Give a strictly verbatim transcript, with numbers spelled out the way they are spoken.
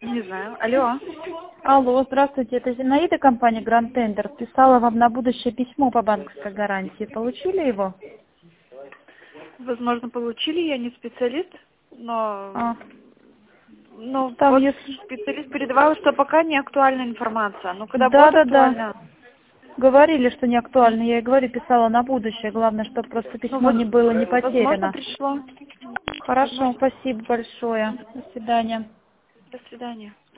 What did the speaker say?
Не знаю. Алло. Алло, здравствуйте, это Зинаида, компания Grand Tender. Писала вам на будущее письмо по банковской гарантии. Получили его? Возможно, получили, я не специалист, но... А. Ну, Там вот есть... специалист передавал, что пока не актуальна информация. Ну, когда Да, будет да, актуальна... да. Говорили, что не актуально. Я и говорю, писала на будущее. Главное, чтобы просто Ну, письмо вот, не было не возможно, потеряно. пришло. Хорошо, Возможно. спасибо большое. До свидания. До свидания.